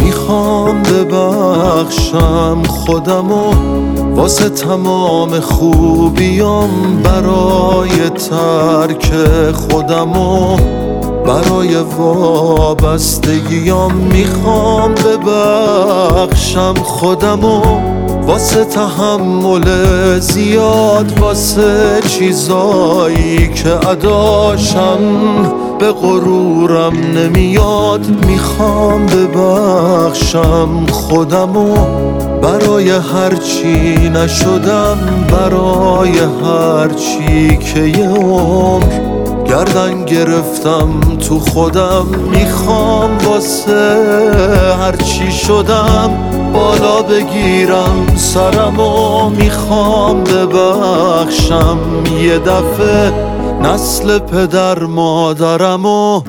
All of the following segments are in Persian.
میخوام ببخشم خودمو واسه تمام خوبیام، برای ترک خودمو، برای وابستگیام. میخوام ببخشم خودمو واسه تحمل زیاد، واسه چیزایی که اداشم به غرورم نمیاد. میخوام ببخشم خودمو برای هرچی نشدم، برای هرچی که یه عمر گردن گرفتم تو خودم. میخوام واسه هرچی شدم بالا بگیرم سرمو. میخوام ببخشم یه دفعه نسل پدر مادرمو.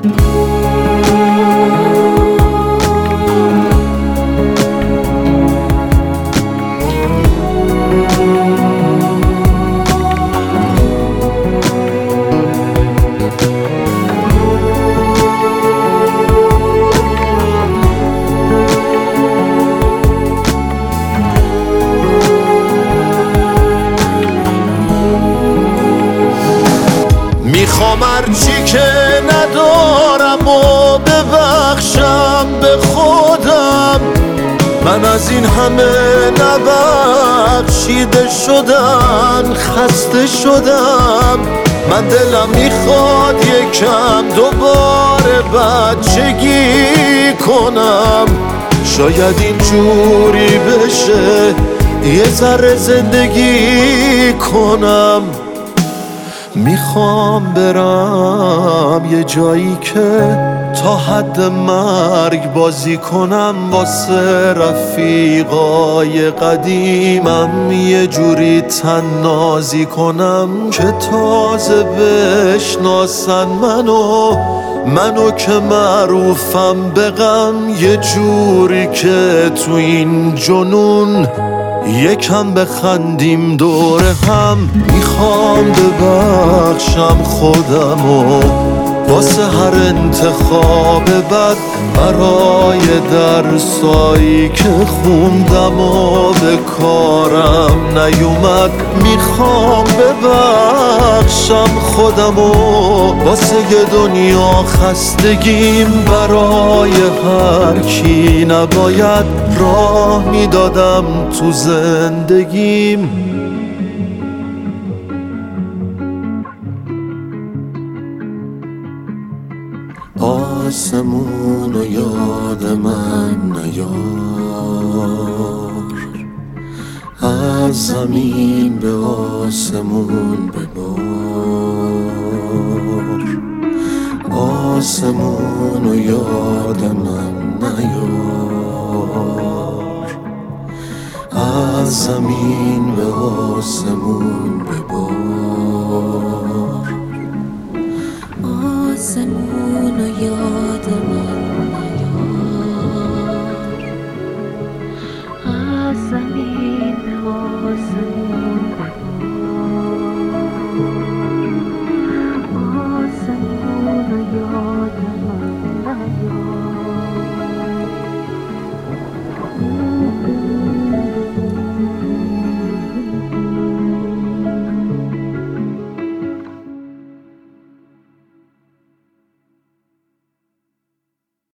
میخوام هرچی که ندارم و ببخشم به خودم. من از این همه نبخشیده شدن خسته شدم. من دلم میخواد یکم دوباره بچگی کنم. شاید اینجوری بشه یه ذره زندگی کنم. میخوام برم یه جایی که تا حد مرگ بازی کنم، واسه رفیقای قدیمم یه جوری تنازی کنم که تازه بشناسن منو که معروفم به غم. یه جوری که تو این جنون یکم بخندیم دور هم. میخوام ببخشم خودمو واسه هر انتخاب بد، برای درسایی که خوندم و به کارم نیومد. میخوام ببخشم خودمو واسه یه دنیا خستگیم، برای هر کی نباید راه میدادم تو زندگیم. آسمون و یاد من نیار، از زمین به آسمون ببار. آسمون و یاد من نیار، از زمین به آسمون ببار. آسمون و یاد